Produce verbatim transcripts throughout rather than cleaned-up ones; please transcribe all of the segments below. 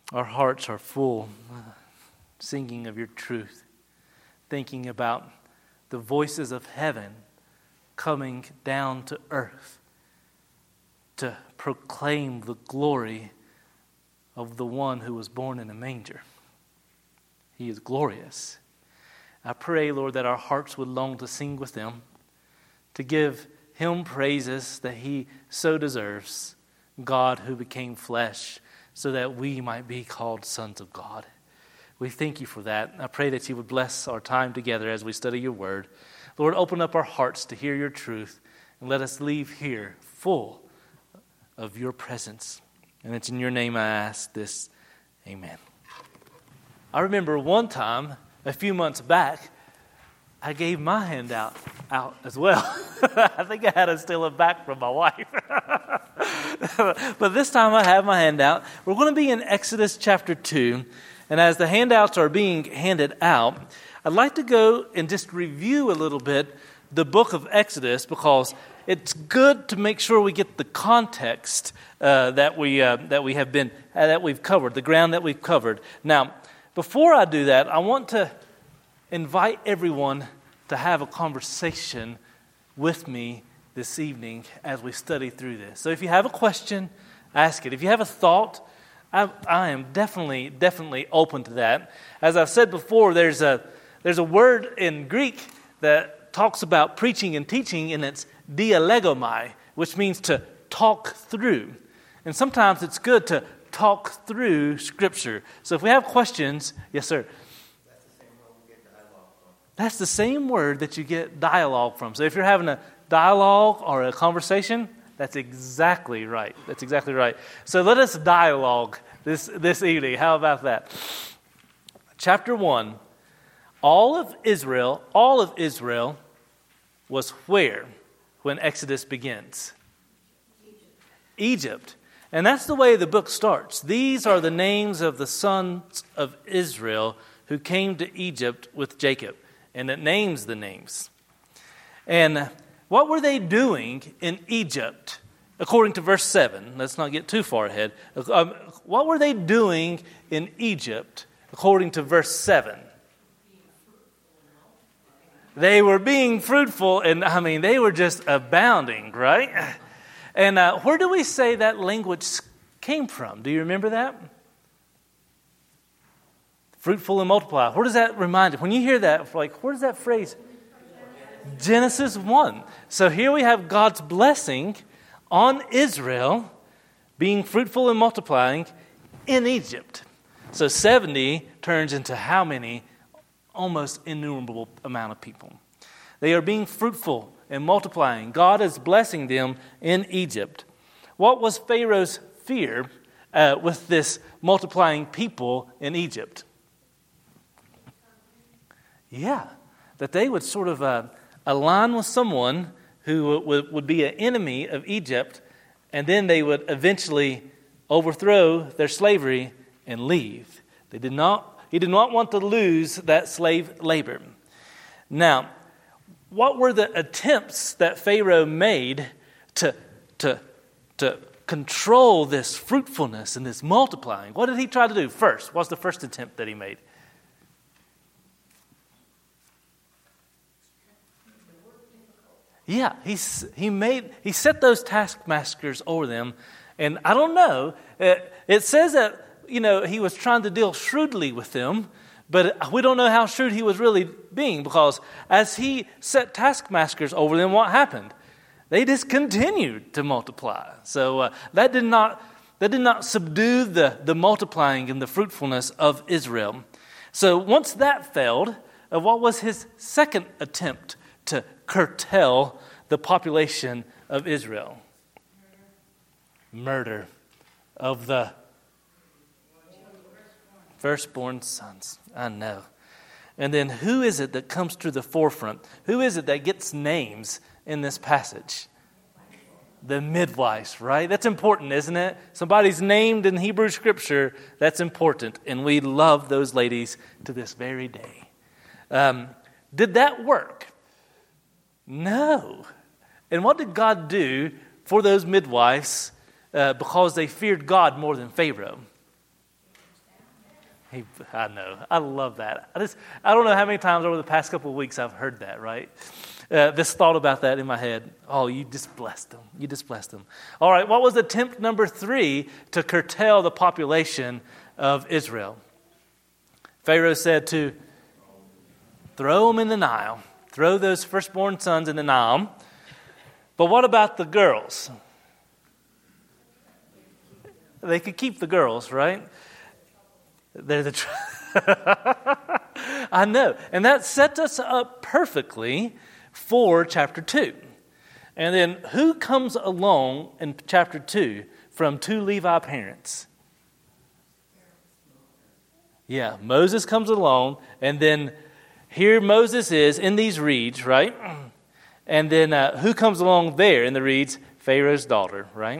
Our hearts are full, uh, singing of your truth, thinking about the voices of heaven coming down to earth to proclaim the glory of the one who was born in a manger. He is glorious. I pray, Lord, that our hearts would long to sing with them, to give him praises that he so deserves, God who became flesh, so that we might be called sons of God. We thank you for that. I pray that you would bless our time together as we study your word. Lord, open up our hearts to hear your truth, and let us leave here full of your presence. And it's in your name I ask this. Amen. I remember one time, a few months back, I gave my handout out as well. I think I had to steal it back from my wife. But this time I have my handout. We're going to be in Exodus chapter two. And as the handouts are being handed out, I'd like to go and just review a little bit the book of Exodus, because it's good to make sure we get the context uh, that we uh, that we have been uh, that we've covered, the ground that we've covered. Now, before I do that, I want to invite everyone to have a conversation with me this evening as we study through this. So if you have a question, ask it. If you have a thought, I, I am definitely, definitely open to that. As I've said before, there's a there's a word in Greek that talks about preaching and teaching, and it's dialegomai, which means to talk through. And sometimes it's good to talk through Scripture. So if we have questions, yes, sir. That's the same word that you get dialogue from. So if you're having a dialogue or a conversation, that's exactly right. That's exactly right. So let us dialogue this, this evening. How about that? Chapter one. All of Israel, all of Israel was where when Exodus begins? Egypt. Egypt. And that's the way the book starts. These are the names of the sons of Israel who came to Egypt with Jacob. And it names the names. And what were they doing in Egypt? According to verse seven, let's not get too far ahead. Um, what were they doing in Egypt according to verse seven? They were being fruitful, and I mean, they were just abounding, right? And uh, where do we say that language came from? Do you remember that? Fruitful and multiply. Where does that remind you? When you hear that, like, where does that phrase? Genesis one. So here we have God's blessing on Israel being fruitful and multiplying in Egypt. So seventy turns into how many? Almost innumerable amount of people. They are being fruitful and multiplying. God is blessing them in Egypt. What was Pharaoh's fear uh, with this multiplying people in Egypt? Yeah, that they would sort of uh, align with someone who would, would be an enemy of Egypt, and then they would eventually overthrow their slavery and leave. They did not. He did not want to lose that slave labor. Now, what were the attempts that Pharaoh made to, to, to control this fruitfulness and this multiplying? What did he try to do first? What's the first attempt that he made? Yeah, he he made he set those taskmasters over them, and I don't know. It, it says that, you know, he was trying to deal shrewdly with them, but we don't know how shrewd he was really being, because as he set taskmasters over them, what happened? They just continued to multiply. So uh, that did not that did not subdue the the multiplying and the fruitfulness of Israel. So once that failed, uh, what was his second attempt to curtail the population of Israel? Murder of the firstborn sons. I know. And then who is it that comes to the forefront? Who is it that gets names in this passage? The midwives, right? That's important, isn't it? Somebody's named in Hebrew Scripture. That's important. And we love those ladies to this very day. Um, did that work? No. And what did God do for those midwives uh, because they feared God more than Pharaoh? He, I know. I love that. I just, I don't know how many times over the past couple of weeks I've heard that, right? Uh, this thought about that in my head. Oh, you just blessed them. You just blessed them. All right, what was attempt number three to curtail the population of Israel? Pharaoh said to throw them in the Nile. Throw those firstborn sons in the Nile. But what about the girls? They could keep the girls, right? They're the tr- I know. And that sets us up perfectly for chapter two. And then who comes along in chapter two from two Levi parents? Yeah, Moses comes along, and then here Moses is in these reeds, right? And then uh, who comes along there in the reeds? Pharaoh's daughter, right?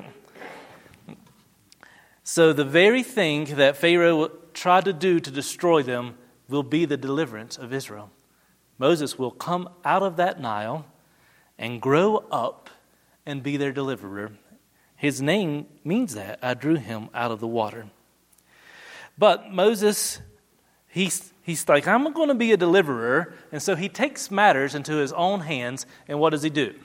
So the very thing that Pharaoh tried to do to destroy them will be the deliverance of Israel. Moses will come out of that Nile and grow up and be their deliverer. His name means that. I drew him out of the water. But Moses, he's, he's like, I'm going to be a deliverer. And so he takes matters into his own hands. And what does he do?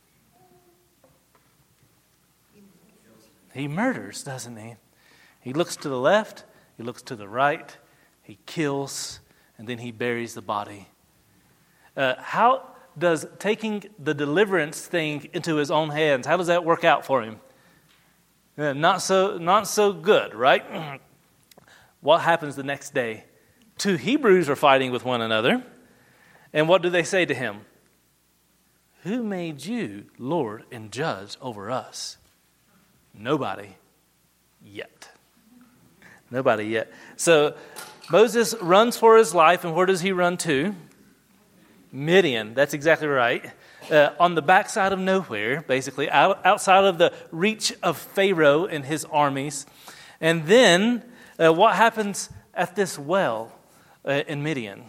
He murders, doesn't he? He looks to the left. He looks to the right, he kills, and then he buries the body. Uh, how does taking the deliverance thing into his own hands, how does that work out for him? Uh, not so, not so good, right? What happens the next day? Two Hebrews are fighting with one another, and what do they say to him? Who made you Lord and judge over us? Nobody yet. Nobody yet. So Moses runs for his life, and where does he run to? Midian. That's exactly right. Uh, on the backside of nowhere, basically, out, outside of the reach of Pharaoh and his armies. And then uh, what happens at this well uh, in Midian?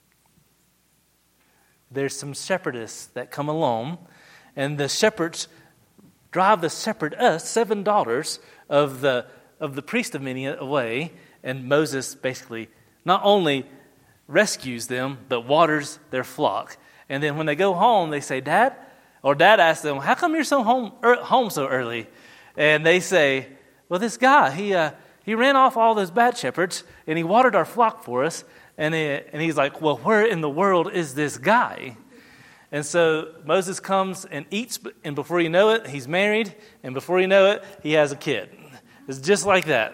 There's some shepherdess that come along, and the shepherds drive the shepherdess, seven daughters of the of the priest of Midian away, and Moses basically not only rescues them, but waters their flock. And then when they go home, they say, Dad, or Dad asks them, how come you're so home er, home so early? And they say, well, this guy, he uh, he ran off all those bad shepherds, and he watered our flock for us. And, he, and he's like, well, where in the world is this guy? And so Moses comes and eats, and before you know it, he's married, and before you know it, he has a kid. It's just like that.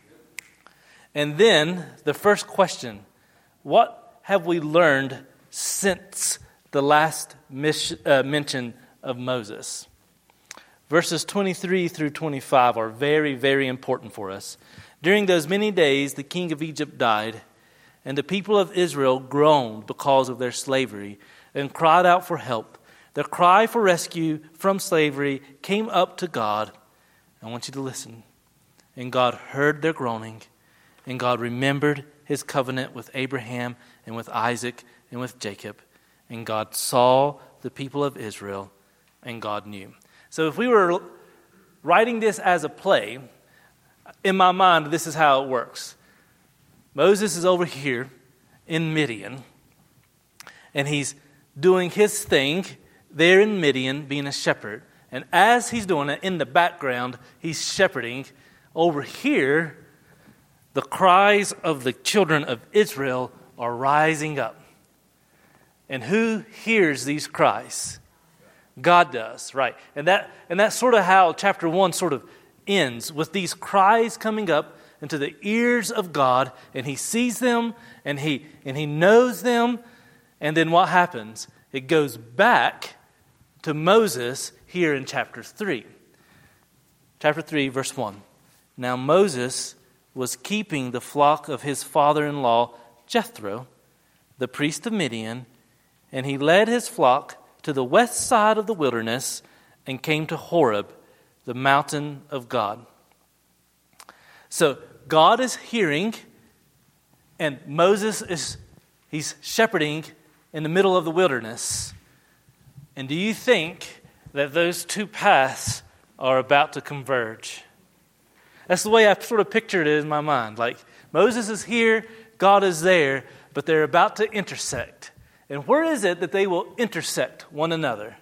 And then the first question, what have we learned since the last mis- uh, mention of Moses? Verses twenty-three through twenty-five are very, very important for us. During those many days, the king of Egypt died, and the people of Israel groaned because of their slavery and cried out for help. Their cry for rescue from slavery came up to God. I want you to listen. And God heard their groaning, and God remembered his covenant with Abraham and with Isaac and with Jacob. And God saw the people of Israel, and God knew. So if we were writing this as a play, in my mind, this is how it works. Moses is over here in Midian, and he's doing his thing there in Midian, being a shepherd. And as he's doing it, in the background, he's shepherding. Over here, the cries of the children of Israel are rising up. And who hears these cries? God does, right. And that and that's sort of how chapter one sort of ends, with these cries coming up into the ears of God, and he sees them, and he and he knows them, and then what happens? It goes back to Moses here in chapter three. Chapter three, verse one. Now Moses was keeping the flock of his father-in-law Jethro, the priest of Midian, and he led his flock to the west side of the wilderness and came to Horeb, the mountain of God. So God is hearing, and Moses is he's shepherding in the middle of the wilderness. And do you think that those two paths are about to converge? That's the way I sort of pictured it in my mind. Like, Moses is here, God is there, but they're about to intersect. And where is it that they will intersect one another?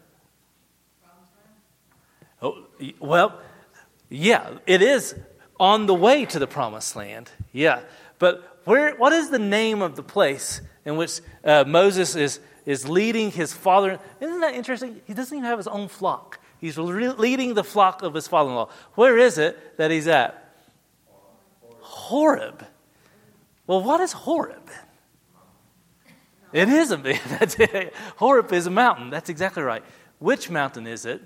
Oh, well, yeah, it is on the way to the promised land. Yeah, but where? What is the name of the place in which uh, Moses is is leading his father? Isn't that interesting? He doesn't even have his own flock. He's re- leading the flock of his father-in-law. Where is it that he's at? Horeb. Well, what is Horeb? It is a that's it. Horeb is a mountain. That's exactly right. Which mountain is it?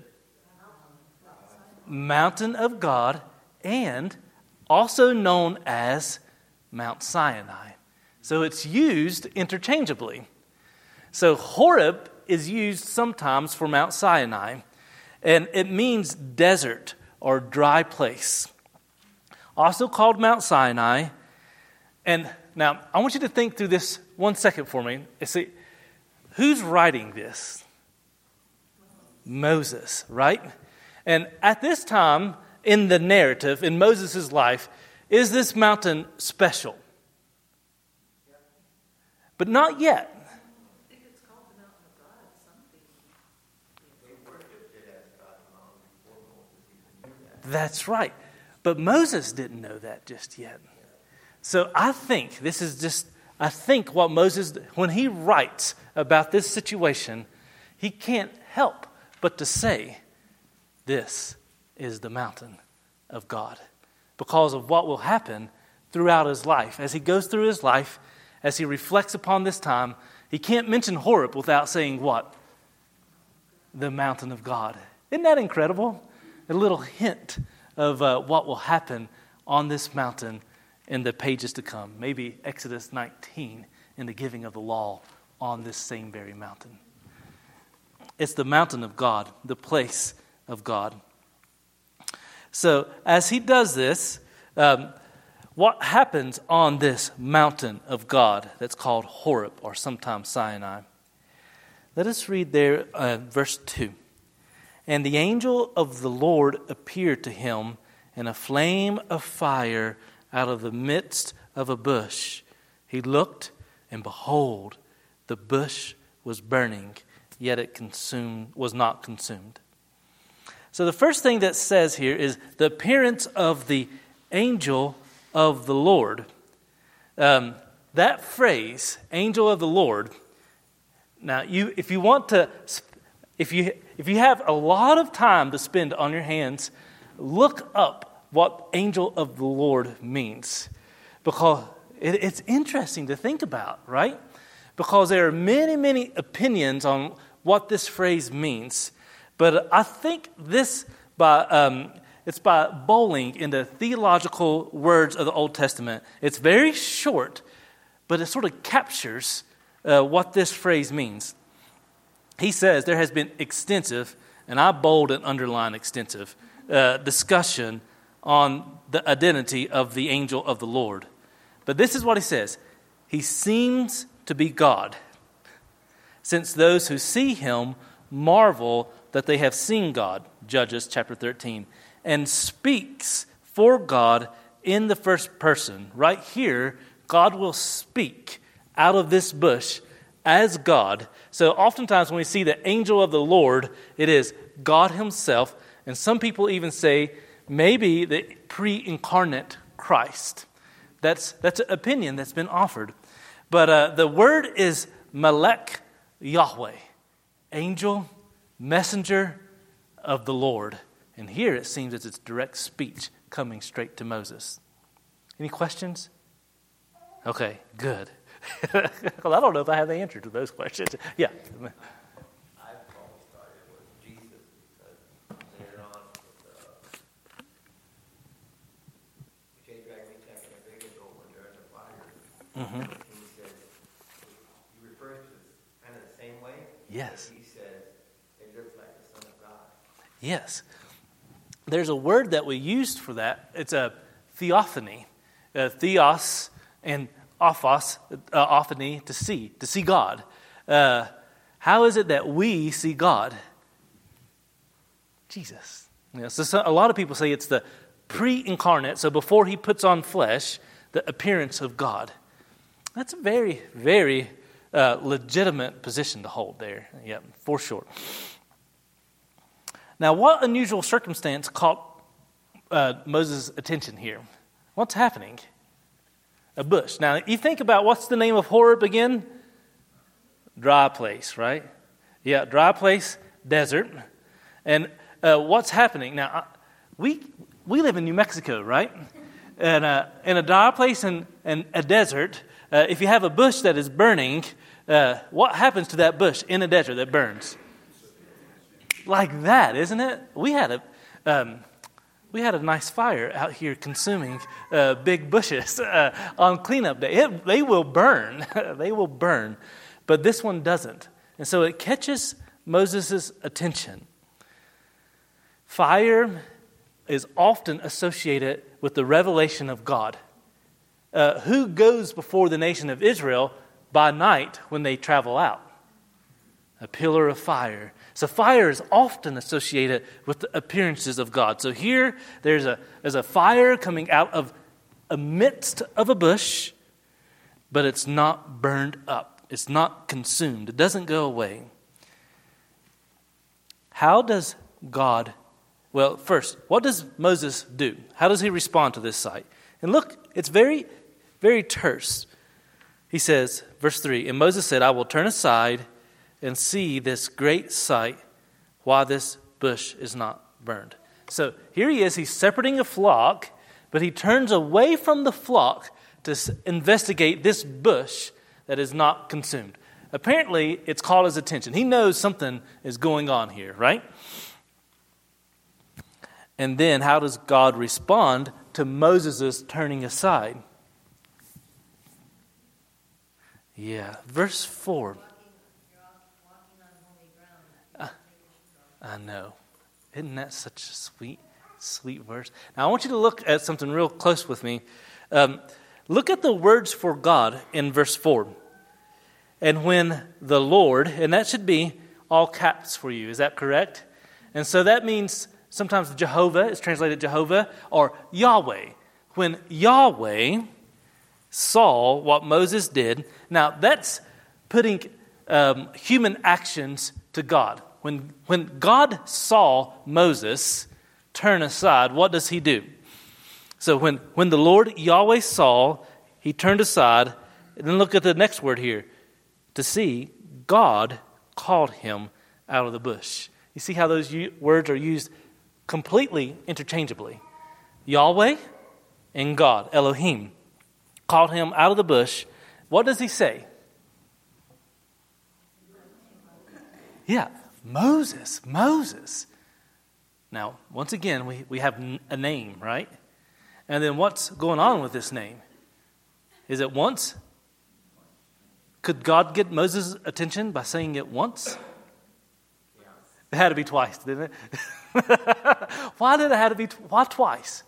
Mountain of God, and also known as Mount Sinai. So it's used interchangeably. So Horeb is used sometimes for Mount Sinai, and it means desert or dry place. Also called Mount Sinai. And now I want you to think through this one second for me. See, who's writing this? Moses, right? And at this time in the narrative, in Moses' life, is this mountain special? But not yet. I think it's called the Mountain of God. Something. They worshipped it as God's mountain before Moses even knew that. That's right. But Moses didn't know that just yet. So I think this is just, I think what Moses, when he writes about this situation, he can't help but to say, this is the mountain of God, because of what will happen throughout his life. As he goes through his life, as he reflects upon this time, he can't mention Horeb without saying what? The mountain of God. Isn't that incredible? A little hint of uh, what will happen on this mountain in the pages to come. Maybe Exodus nineteen in the giving of the law on this same very mountain. It's the mountain of God, the place of God. So as he does this, um, what happens on this mountain of God that's called Horeb or sometimes Sinai? Let us read there uh, verse two. And the angel of the Lord appeared to him in a flame of fire out of the midst of a bush. He looked, and behold, the bush was burning, yet it consumed was not consumed. So the first thing that says here is the appearance of the angel of the Lord. Um, that phrase, angel of the Lord. Now, you, if you want to, if you if you have a lot of time to spend on your hands, look up what angel of the Lord means, because it, it's interesting to think about, right? Because there are many, many opinions on what this phrase means. But I think this, by um, it's by bowling in the theological words of the Old Testament. It's very short, but it sort of captures uh, what this phrase means. He says there has been extensive, and I bold and underline extensive, uh, discussion on the identity of the angel of the Lord. But this is what he says. He seems to be God, since those who see him marvel that they have seen God, Judges chapter thirteen, and speaks for God in the first person. Right here, God will speak out of this bush as God. So oftentimes when we see the angel of the Lord, it is God himself, and some people even say maybe the pre-incarnate Christ. That's that's an opinion that's been offered. But uh, the word is Melech Yahweh, angel, messenger of the Lord. And here it seems as it's direct speech coming straight to Moses. Any questions? Okay, good. Well, I don't know if I have the answer to those questions. Yeah. I've always thought it was Jesus, because later on with uh, Shadrach, Meshach, and Abednego when they're in the fire, Mm-hmm. he says, he refers to it kind of the same way. Yes. He says, it looks like the Son of God. Yes. There's a word that we used for that. It's a theophany. Uh, theos and ophos, uh, ophany, to see, to see God. Uh, how is it that we see God? Jesus. You know, so, so a lot of people say it's the pre-incarnate, so before he puts on flesh, the appearance of God. That's a very, very uh, legitimate position to hold there. Yeah, for sure. Now, what unusual circumstance caught uh, Moses' attention here? What's happening? A bush. Now, you think about what's the name of Horeb again? Dry place, right? Yeah, dry place, desert. And uh, what's happening? Now, we we live in New Mexico, right? And uh, in a dry place and, and a desert, uh, if you have a bush that is burning, uh, what happens to that bush in a desert that burns? Like that, isn't it? We had a um, we had a nice fire out here consuming uh, big bushes uh, on cleanup day. It, they will burn. They will burn. But this one doesn't. And so it catches Moses' attention. Fire is often associated with the revelation of God. Uh, who goes before the nation of Israel by night when they travel out? A pillar of fire. So fire is often associated with the appearances of God. So here there's a, there's a fire coming out of amidst of a bush, but it's not burned up. It's not consumed. It doesn't go away. How does God, well, first, what does Moses do? How does he respond to this sight? And look, it's very, very terse. He says, verse three, and Moses said, I will turn aside and see this great sight while this bush is not burned. So here he is, he's separating a flock, but he turns away from the flock to investigate this bush that is not consumed. Apparently, it's caught his attention. He knows something is going on here, right? And then how does God respond to Moses' turning aside? Yeah, verse four. I know. Isn't that such a sweet, sweet verse? Now, I want you to look at something real close with me. Um, look at the words for God in verse four. And when the Lord, and that should be all caps for you, is that correct? And so that means sometimes Jehovah is translated Jehovah or Yahweh. When Yahweh saw what Moses did, now that's putting um, human actions to God. When, when God saw Moses turn aside, what does he do? So when, when the Lord Yahweh saw, he turned aside. And then look at the next word here. To see, God called him out of the bush. You see how those u- words are used completely interchangeably. Yahweh and God, Elohim, called him out of the bush. What does he say? Yeah. Moses, Moses. Now, once again, we, we have a name, right? And then what's going on with this name? Is it once? Could God get Moses' attention by saying it once? It had to be twice, didn't it? Why did it have to be, why twice?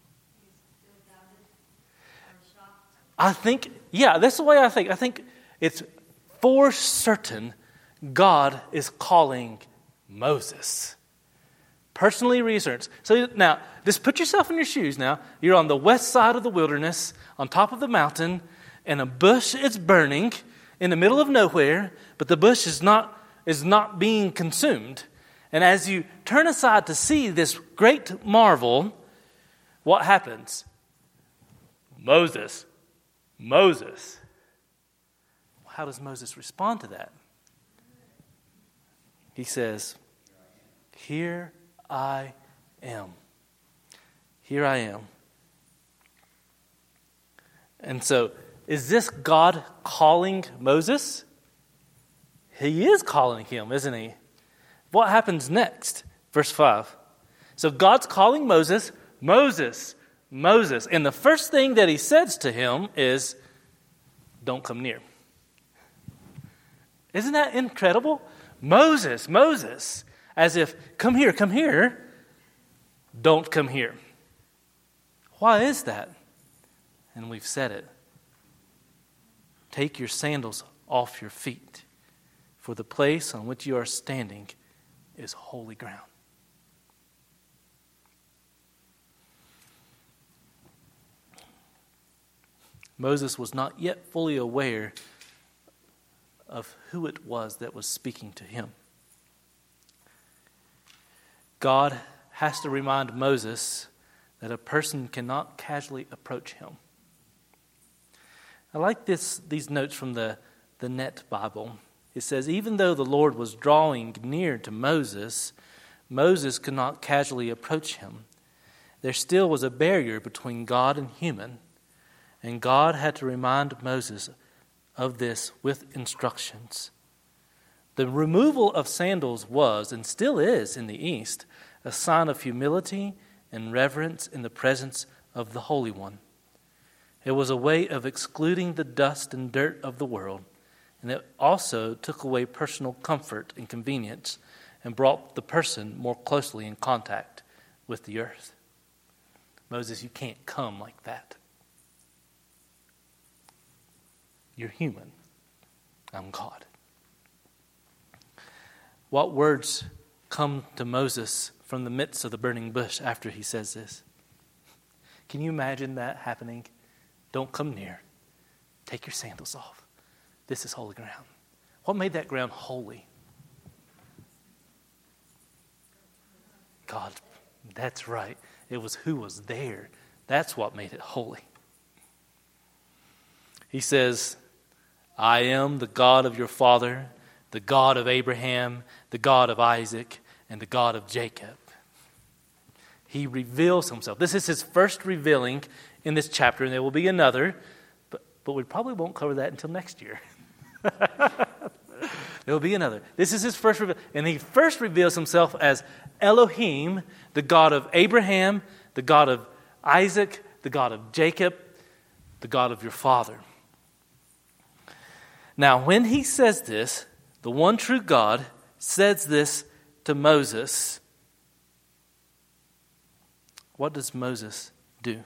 I think, yeah, that's the way I think. I think it's for certain God is calling Moses. Personally research. So now, just put yourself in your shoes now. You're on the west side of the wilderness, on top of the mountain, and a bush is burning in the middle of nowhere, but the bush is not, is not being consumed. And as you turn aside to see this great marvel, what happens? Moses. Moses. How does Moses respond to that? He says, here I am. Here I am. And so, is this God calling Moses? He is calling him, isn't he? What happens next? Verse five. So God's calling Moses, Moses, Moses. And the first thing that he says to him is, don't come near. Isn't that incredible? Moses, Moses, as if, come here, come here, don't come here. Why is that? And we've said it. Take your sandals off your feet, for the place on which you are standing is holy ground. Moses was not yet fully aware of who it was that was speaking to him. God has to remind Moses that a person cannot casually approach him. I like this, these notes from the, the Net Bible. It says, even though the Lord was drawing near to Moses, Moses could not casually approach him. There still was a barrier between God and human, and God had to remind Moses of this with instructions. The removal of sandals was, and still is in the East, a sign of humility and reverence in the presence of the Holy One. It was a way of excluding the dust and dirt of the world, and it also took away personal comfort and convenience and brought the person more closely in contact with the earth. Moses, you can't come like that. You're human. I'm God. What words come to Moses from the midst of the burning bush after he says this? Can you imagine that happening? Don't come near. Take your sandals off. This is holy ground. What made that ground holy? God. That's right. It was who was there. That's what made it holy. He says, I am the God of your father, the God of Abraham, the God of Isaac, and the God of Jacob. He reveals himself. This is his first revealing in this chapter, and there will be another, but, but we probably won't cover that until next year. There will be another. This is his first reveal, and he first reveals himself as Elohim, the God of Abraham, the God of Isaac, the God of Jacob, the God of your father. Now, when he says this, the one true God says this to Moses. What does Moses do?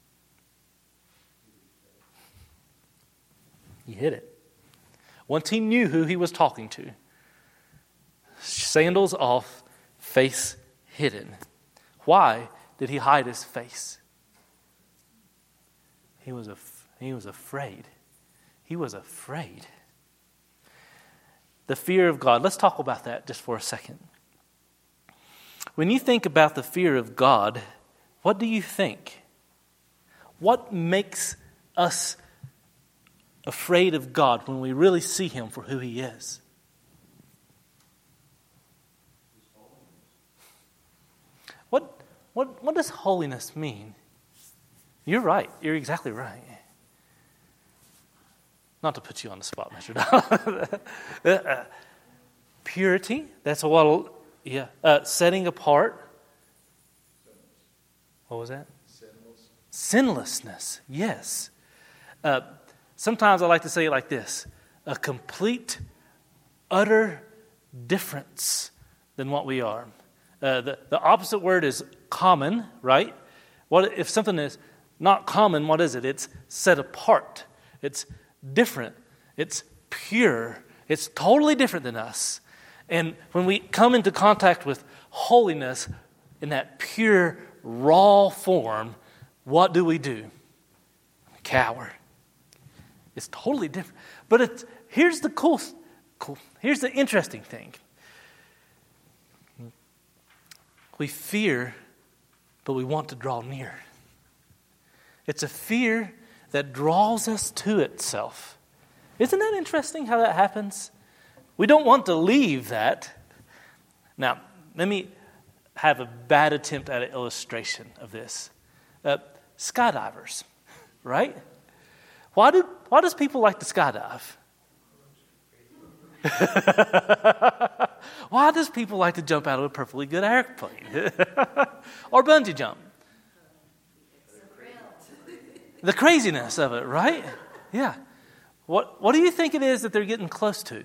He hid it. Once he knew who he was talking to, sandals off, face hidden. Why did he hide his face? He was af- he was afraid. He was afraid. The fear of God. Let's talk about that just for a second. When you think about the fear of God, what do you think? What makes us afraid of God when we really see him for who he is? What, what, what does holiness mean? You're right. You're exactly right. Not to put you on the spot, Mister Dollar. Purity. That's a lot. Yeah. Uh, setting apart. What was that? Sinless. Sinlessness. Yes. Uh, sometimes I like to say it like this: a complete, utter difference than what we are. Uh, the, the opposite word is common, right? What if something is not common? What is it? It's set apart. It's different. It's pure. It's totally different than us. And when we come into contact with holiness in that pure, raw form, what do we do? Cower. It's totally different. But it's, here's the cool, cool, here's the interesting thing. We fear, but we want to draw near. It's a fear that draws us to itself. Isn't that interesting how that happens? We don't want to leave that. Now, let me have a bad attempt at an illustration of this. Uh, skydivers, right? Why do why does people like to skydive? Why does people like to jump out of a perfectly good airplane? Or bungee jump? The craziness of it, right? Yeah. What what do you think it is that they're getting close to?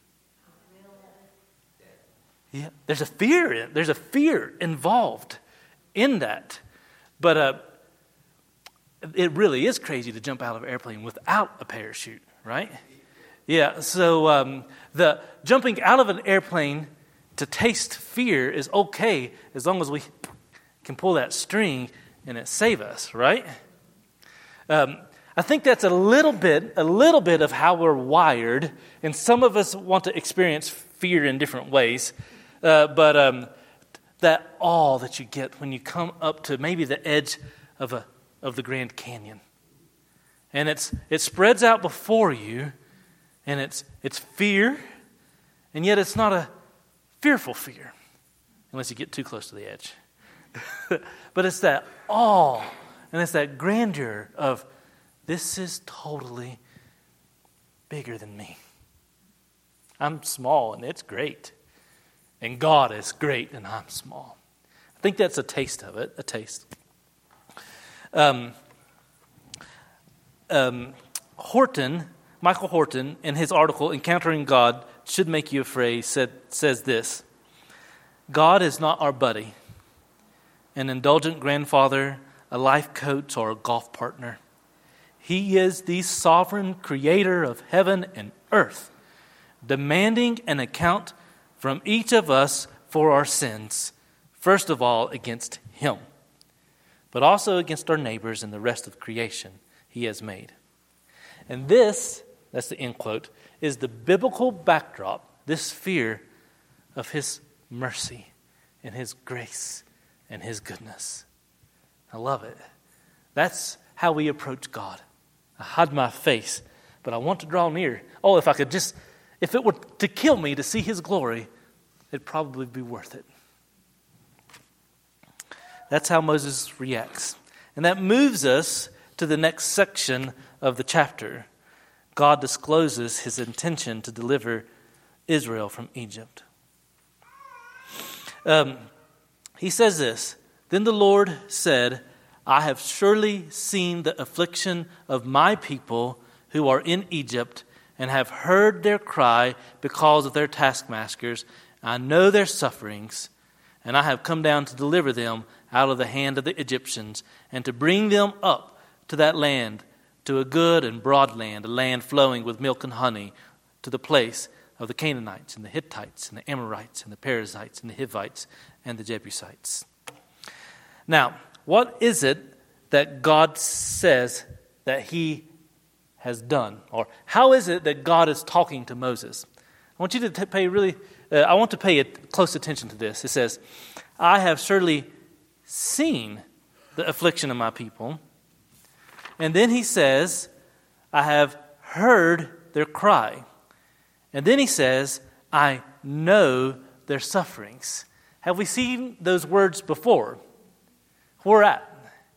Yeah. There's a fear in, there's a fear involved in that. But uh, it really is crazy to jump out of an airplane without a parachute, right? Yeah, so um, the jumping out of an airplane to taste fear is okay as long as we can pull that string and it save us, right? Um, I think that's a little bit, a little bit of how we're wired, and some of us want to experience fear in different ways. Uh, but um, that awe that you get when you come up to maybe the edge of a of the Grand Canyon, and it's it spreads out before you, and it's it's fear, and yet it's not a fearful fear, unless you get too close to the edge. But it's that awe, and it's that grandeur of, this is totally bigger than me. I'm small, and it's great. And God is great, and I'm small. I think that's a taste of it, a taste. Um, um, Horton, Michael Horton, in his article, Encountering God Should Make You Afraid, said, says this: God is not our buddy, an indulgent grandfather, a life coach, or a golf partner. He is the sovereign creator of heaven and earth, demanding an account from each of us for our sins, first of all against him, but also against our neighbors and the rest of creation he has made. And this, that's the end quote, is the biblical backdrop, this fear of his mercy and his grace and his goodness. I love it. That's how we approach God. I hide my face, but I want to draw near. Oh, if I could just, if it were to kill me to see his glory, it'd probably be worth it. That's how Moses reacts. And that moves us to the next section of the chapter. God discloses his intention to deliver Israel from Egypt. Um, he says this: Then the Lord said, I have surely seen the affliction of my people who are in Egypt, and have heard their cry because of their taskmasters. I know their sufferings, and I have come down to deliver them out of the hand of the Egyptians, and to bring them up to that land, to a good and broad land, a land flowing with milk and honey, to the place of the Canaanites, and the Hittites, and the Amorites, and the Perizzites, and the Hivites, and the Jebusites. Now, what is it that God says that he has done? Or how is it that God is talking to Moses? I want you to t- pay really, uh, I want to pay a close attention to this. It says, I have surely seen the affliction of my people. And then he says, I have heard their cry. And then he says, I know their sufferings. Have we seen those words before? Where at?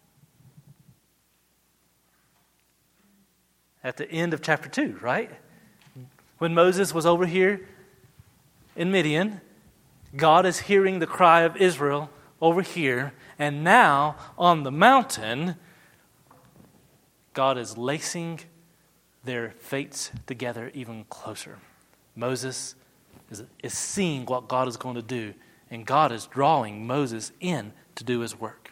At the end of chapter two, right? When Moses was over here in Midian, God is hearing the cry of Israel over here. And now on the mountain, God is lacing their fates together even closer. Moses is, is seeing what God is going to do, and God is drawing Moses in to do his work.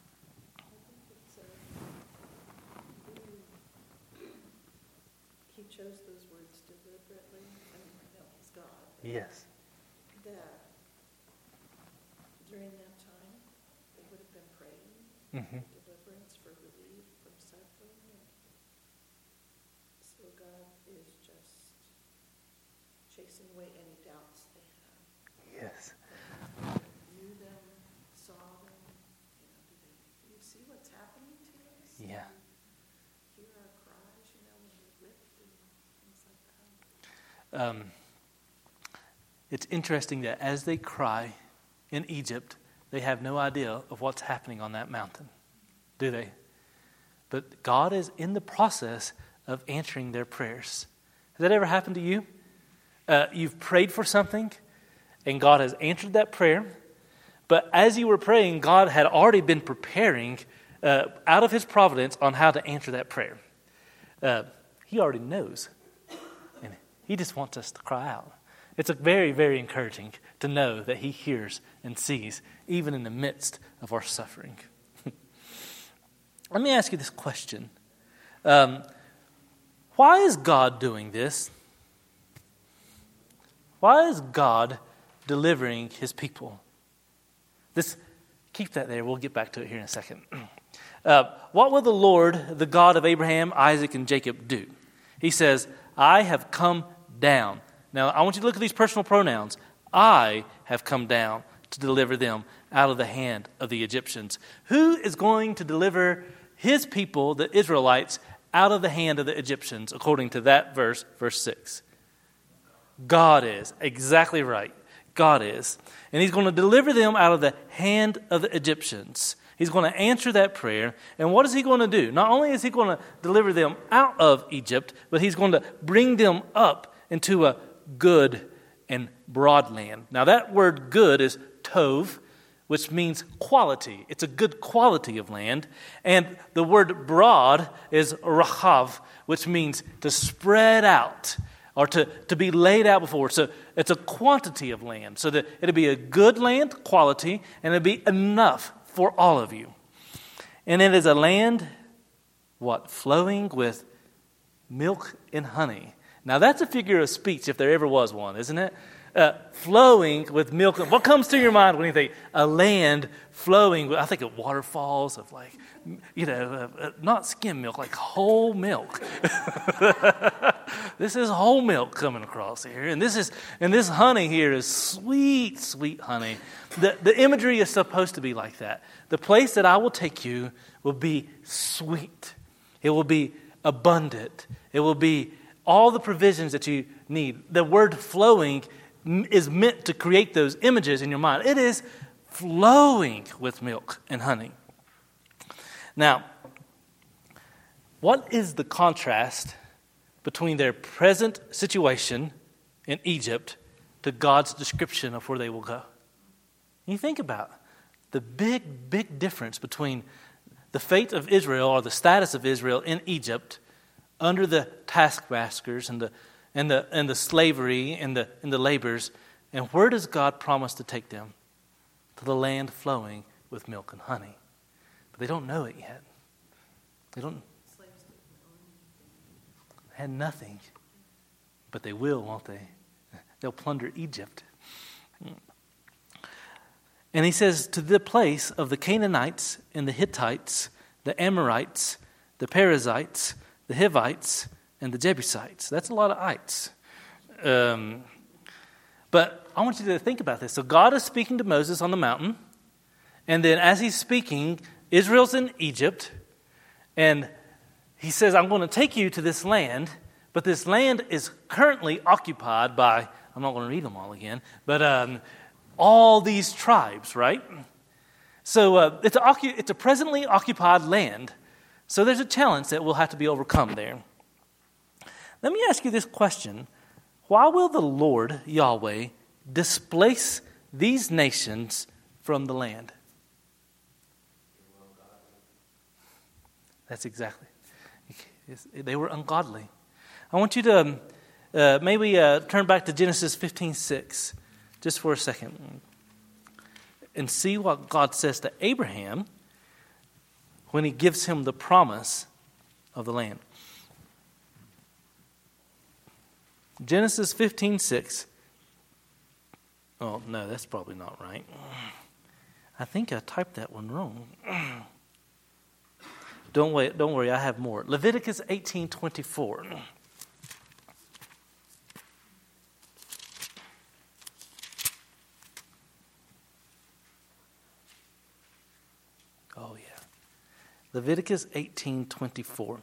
He chose those words deliberately. I mean, I know he's God. Yes. That during that time, they would have been praying Mm-hmm. for deliverance, for relief from suffering. So God is just chasing away any doubts they have. Yes. Knew them, saw them. You know, do they? Do you see what's happening to us? Yeah. Do you hear our cries? You know, when we lift and things like that. Um, it's interesting that as they cry in Egypt, they have no idea of what's happening on that mountain, do they? But God is in the process of answering their prayers. Has that ever happened to you? Uh, you've prayed for something, and God has answered that prayer. But as you were praying, God had already been preparing uh, out of his providence on how to answer that prayer. Uh, he already knows. And he just wants us to cry out. It's a very, very encouraging to know that he hears and sees, even in the midst of our suffering. Let me ask you this question. Um, why is God doing this? Why is God delivering his people? This, keep that there. We'll get back to it here in a second. Uh, what will the Lord, the God of Abraham, Isaac, and Jacob do? He says, I have come down. Now, I want you to look at these personal pronouns. I have come down to deliver them out of the hand of the Egyptians. Who is going to deliver his people, the Israelites, out of the hand of the Egyptians, according to that verse, verse six? God is. Exactly right. God is. And he's going to deliver them out of the hand of the Egyptians. He's going to answer that prayer. And what is he going to do? Not only is he going to deliver them out of Egypt, but he's going to bring them up into a good and broad land. Now that word good is tov, which means quality. It's a good quality of land. And the word broad is rachav, which means to spread out or to, to be laid out before. So it's a quantity of land. So that it'll be a good land, quality, and it'll be enough for all of you. And it is a land, what, flowing with milk and honey. Now that's a figure of speech if there ever was one, isn't it? Uh, flowing with milk. What comes to your mind when you think a land flowing with, I think of waterfalls of like, you know, uh, uh, not skim milk, like whole milk. This is whole milk coming across here. And this is, and this honey here is sweet, sweet honey. The, the imagery is supposed to be like that. The place that I will take you will be sweet. It will be abundant. It will be all the provisions that you need. The word flowing is meant to create those images in your mind. It is flowing with milk and honey. Now, what is the contrast between their present situation in Egypt to God's description of where they will go? You think about the big, big difference between the fate of Israel or the status of Israel in Egypt under the taskmasters and the and the and the slavery and the and the labors, and where does God promise to take them? To the land flowing with milk and honey. But they don't know it yet. They don't had nothing. But they will, won't they? They'll plunder Egypt. And he says, to the place of the Canaanites and the Hittites, the Amorites, the Perizzites, the Hivites, and the Jebusites. That's a lot of ites. Um, but I want you to think about this. So God is speaking to Moses on the mountain. And then as he's speaking, Israel's in Egypt. And he says, I'm going to take you to this land. But this land is currently occupied by, I'm not going to read them all again, but um, all these tribes, right? So uh, it's, a, it's a presently occupied land. So there's a challenge that will have to be overcome there. Let me ask you this question. Why will the Lord, Yahweh, displace these nations from the land? That's exactly. They were ungodly. I want you to uh, maybe uh, turn back to Genesis fifteen six just for a second and see what God says to Abraham when he gives him the promise of the land. Genesis fifteen six. Oh, no, that's probably not right. I think I typed that one wrong. Don't wait, don't worry, I have more. Leviticus eighteen twenty-four. Oh, yeah. Leviticus eighteen twenty-four.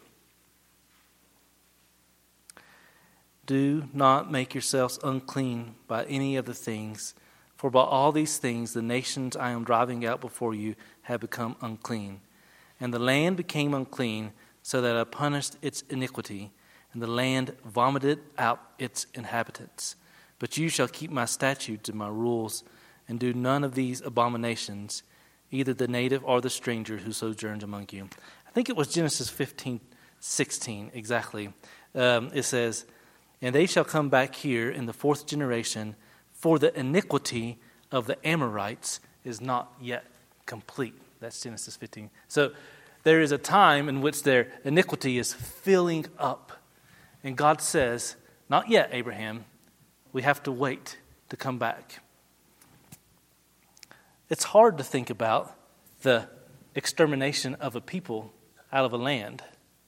Do not make yourselves unclean by any of the things, for by all these things the nations I am driving out before you have become unclean. And the land became unclean, so that I punished its iniquity, and the land vomited out its inhabitants. But you shall keep my statutes and my rules, and do none of these abominations, either the native or the stranger who sojourns among you. I think it was Genesis fifteen sixteen, exactly. Um, it says, and they shall come back here in the fourth generation, for the iniquity of the Amorites is not yet complete. That's Genesis fifteen. So there is a time in which their iniquity is filling up. And God says, not yet, Abraham. We have to wait to come back. It's hard to think about the extermination of a people out of a land.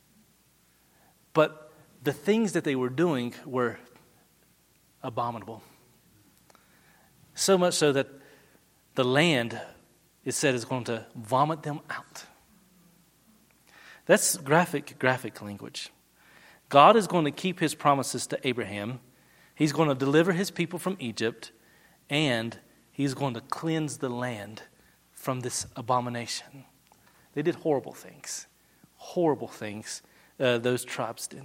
But the things that they were doing were abominable. So much so that the land, it said, is going to vomit them out. That's graphic, graphic language. God is going to keep his promises to Abraham. He's going to deliver his people from Egypt, and he's going to cleanse the land from this abomination. They did horrible things. Horrible things uh, those tribes did.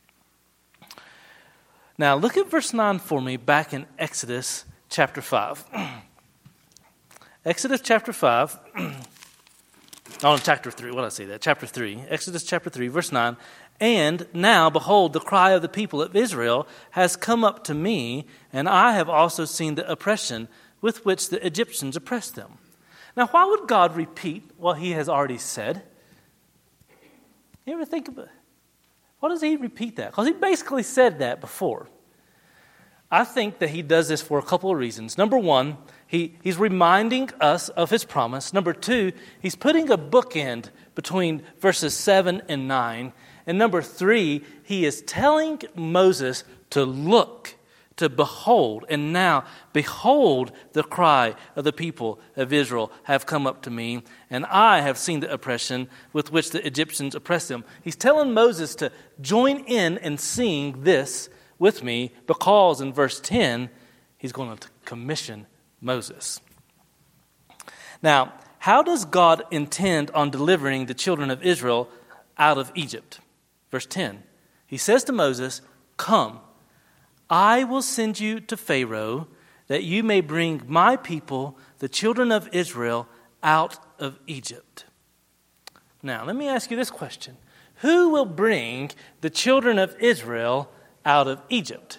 Now, look at verse nine for me back in Exodus chapter five. Exodus chapter five. Oh, chapter three. What did I say that? Chapter three. Exodus chapter three, verse nine. And now, behold, the cry of the people of Israel has come up to me, and I have also seen the oppression with which the Egyptians oppressed them. Now, why would God repeat what he has already said? You ever think about it? Why does he repeat that? Because he basically said that before. I think that he does this for a couple of reasons. Number one, he, he's reminding us of his promise. Number two, he's putting a bookend between verses seven and nine. And number three, he is telling Moses to look, to behold. And now, behold, the cry of the people of Israel have come up to me, and I have seen the oppression with which the Egyptians oppress them. He's telling Moses to join in and seeing this with me, because in verse ten, he's going to commission Moses. Now, how does God intend on delivering the children of Israel out of Egypt? Verse ten, he says to Moses, "Come, I will send you to Pharaoh, that you may bring my people, the children of Israel, out of Egypt." Now, let me ask you this question. Who will bring the children of Israel out of Egypt?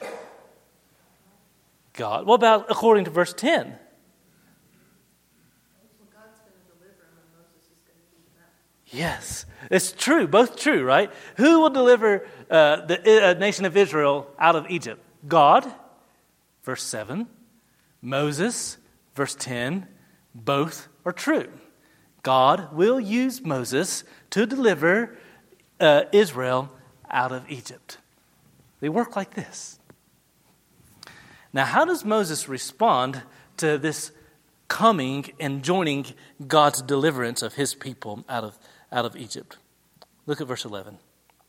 God. What about according to verse ten? Well, God's going to deliver them, and Moses is going to keep them out. Yes, it's true. Both true, right? Who will deliver uh, the uh, nation of Israel out of Egypt? God, verse seven. Moses, verse ten. Both are true. God will use Moses to deliver uh, Israel out of Egypt. They work like this. Now, how does Moses respond to this coming and joining God's deliverance of his people out of, out of Egypt? Look at verse eleven.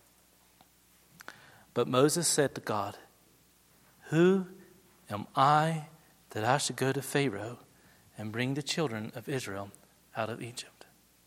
But Moses said to God, "Who am I that I should go to Pharaoh and bring the children of Israel out of Egypt?"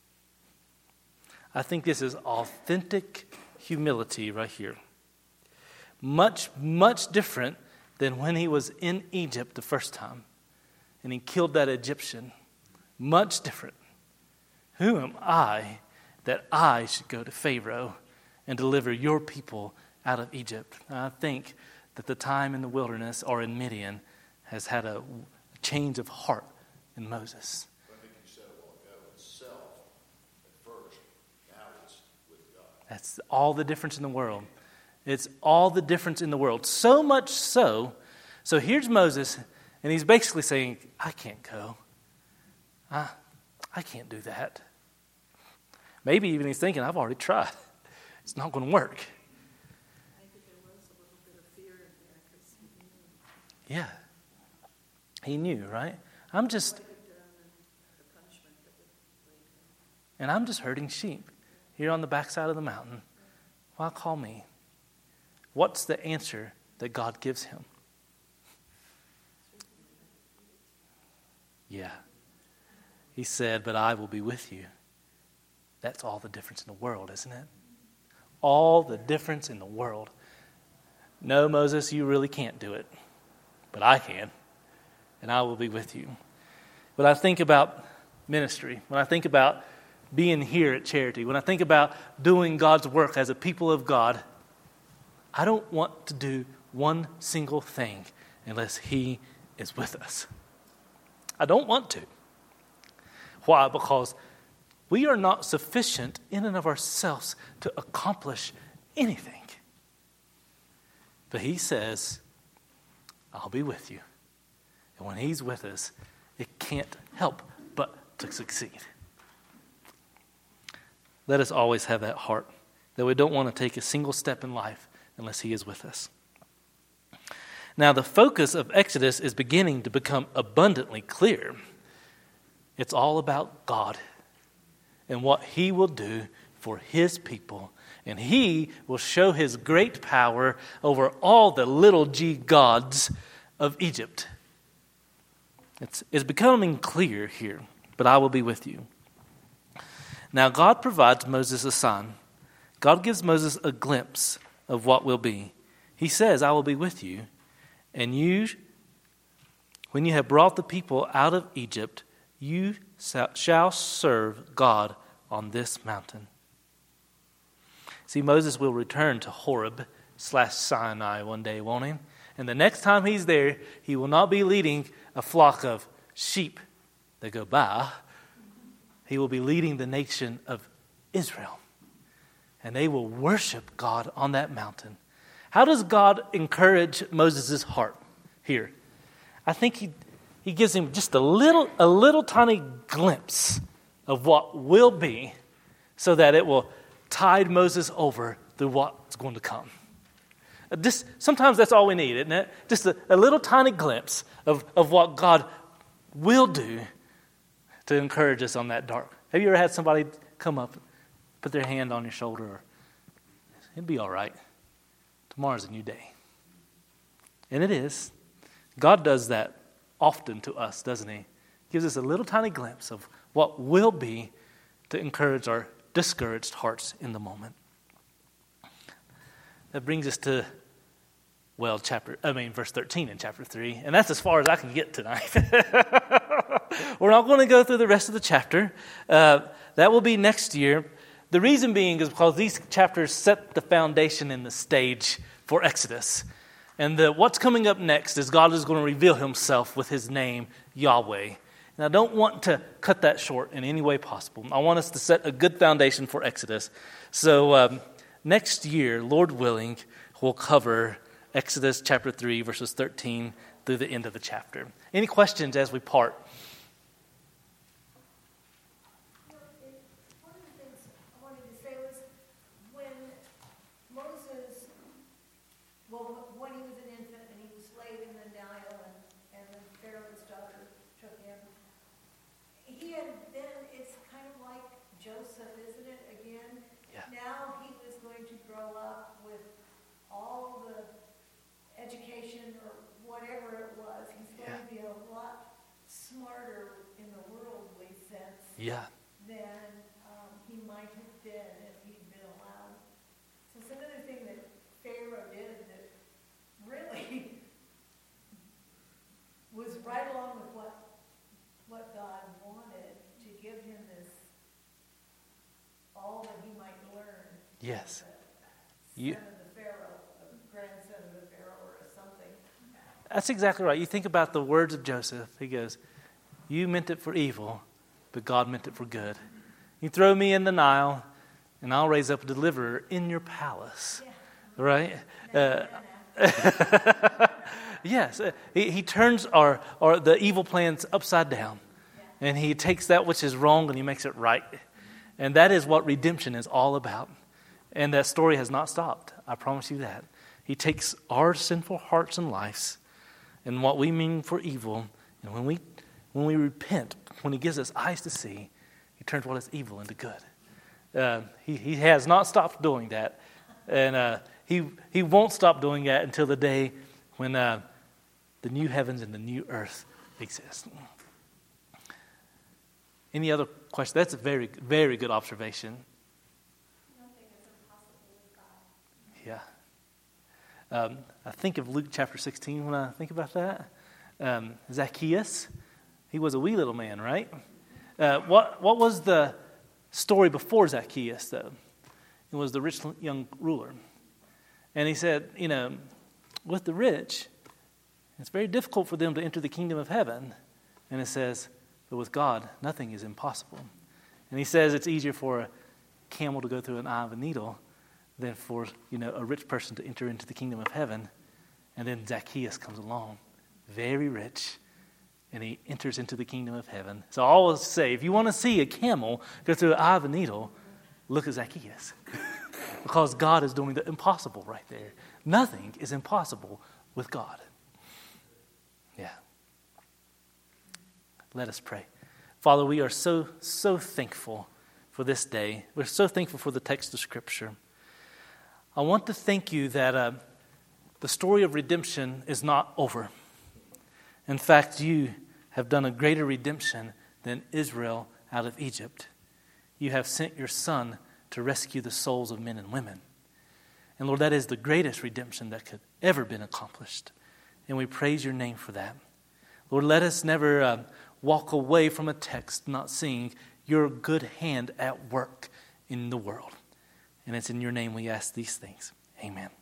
I think this is authentic humility right here. Much, much different than when he was in Egypt the first time and he killed that Egyptian. Much different. Who am I that I should go to Pharaoh and deliver your people out of Egypt? I think that the time in the wilderness or in Midian has had a change of heart in Moses. I think you said a while ago, it's self at first, now it's with God. That's all the difference in the world. It's all the difference in the world. So much so, so here's Moses, and he's basically saying, I can't go. I, I can't do that. Maybe even he's thinking, I've already tried. It's not going to work. Maybe there was a little bit of fear in there because he knew Yeah. He knew, right? I'm just, what he'd done and the punishment that would wait him. and I'm just herding sheep here on the backside of the mountain. Why call me? What's the answer that God gives him? Yeah. He said, but I will be with you. That's all the difference in the world, isn't it? All the difference in the world. No, Moses, you really can't do it. But I can. And I will be with you. When I think about ministry, when I think about being here at Charity, when I think about doing God's work as a people of God, I don't want to do one single thing unless He is with us. I don't want to. Why? Because we are not sufficient in and of ourselves to accomplish anything. But He says, I'll be with you. And when He's with us, it can't help but to succeed. Let us always have that heart, that we don't want to take a single step in life unless he is with us. Now, the focus of Exodus is beginning to become abundantly clear. It's all about God and what he will do for his people. And he will show his great power over all the little g gods of Egypt. It's, it's becoming clear here, but I will be with you. Now, God provides Moses a sign. God gives Moses a glimpse of what will be. He says, I will be with you, and you, when you have brought the people out of Egypt, you shall serve God on this mountain. See, Moses will return to Horeb slash Sinai one day, won't he? And the next time he's there, he will not be leading a flock of sheep that go by. He will be leading the nation of Israel. And they will worship God on that mountain. How does God encourage Moses' heart here? I think he, he gives him just a little, a little tiny glimpse of what will be, so that it will tide Moses over through what's going to come. This, sometimes that's all we need, isn't it? Just a, a little tiny glimpse of, of what God will do to encourage us on that dark. Have you ever had somebody come up, put their hand on your shoulder, or it'd be all right. Tomorrow's a new day. And it is. God does that often to us, doesn't he? Gives us a little tiny glimpse of what will be to encourage our discouraged hearts in the moment. That brings us to, well, chapter, I mean, verse thirteen in chapter three, and that's as far as I can get tonight. We're not going to go through the rest of the chapter. Uh, that will be next year. The reason being is because these chapters set the foundation and the stage for Exodus. And the, what's coming up next is God is going to reveal himself with his name, Yahweh. And I don't want to cut that short in any way possible. I want us to set a good foundation for Exodus. So um, next year, Lord willing, we'll cover Exodus chapter three, verses thirteen through the end of the chapter. Any questions as we part? One of the things I wanted to say was when Moses, well, when he was an infant and he was laid in the Nile and, and the Pharaoh's daughter took him, he had then, it's kind of like Joseph, isn't it, again? Yeah. Now he was going to grow up with all the education or whatever it was. He's going Yeah. to be a lot smarter in the worldly sense Yeah. than um, he might have been if he'd been allowed. So it's another thing that Pharaoh did that really was right along with what what God wanted, to give him this, all that he might learn. Yes. The You, son of the Pharaoh, a grandson of the Pharaoh or something. that's exactly right. You think about the words of Joseph. He goes, you meant it for evil, but God meant it for good. You throw me in the Nile, and I'll raise up a deliverer in your palace. Yeah. Right? Now, Uh, now. yes. uh, He, he turns our, our the evil plans upside down. Yeah. And he takes that which is wrong and he makes it right. And that is what redemption is all about. And that story has not stopped. I promise you that. He takes our sinful hearts and lives and what we mean for evil, and when we when we repent, when he gives us eyes to see, he turns what is evil into good. Uh, he, he has not stopped doing that. And uh, he he won't stop doing that until the day when uh, the new heavens and the new earth exist. Any other questions? That's a very, very good observation. I don't think it's impossible with God. Yeah. Um, I think of Luke chapter sixteen when I think about that. Um, Zacchaeus, he was a wee little man, right? Uh, what what was the story before Zacchaeus, though? It was the rich young ruler. And he said, you know, with the rich, it's very difficult for them to enter the kingdom of heaven. And it says, but with God, nothing is impossible. And he says it's easier for a camel to go through an eye of a needle than for, you know, a rich person to enter into the kingdom of heaven. And then Zacchaeus comes along, very rich, and he enters into the kingdom of heaven. So I always say, if you want to see a camel go through the eye of a needle, look at Zacchaeus. Because God is doing the impossible right there. Nothing is impossible with God. Yeah. Let us pray. Father, we are so, so thankful for this day. We're so thankful for the text of Scripture. I want to thank you that uh, the story of redemption is not over. In fact, you have done a greater redemption than Israel out of Egypt. You have sent your Son to rescue the souls of men and women. And Lord, that is the greatest redemption that could ever been accomplished. And we praise your name for that. Lord, let us never uh, walk away from a text not seeing your good hand at work in the world. And it's in your name we ask these things. Amen.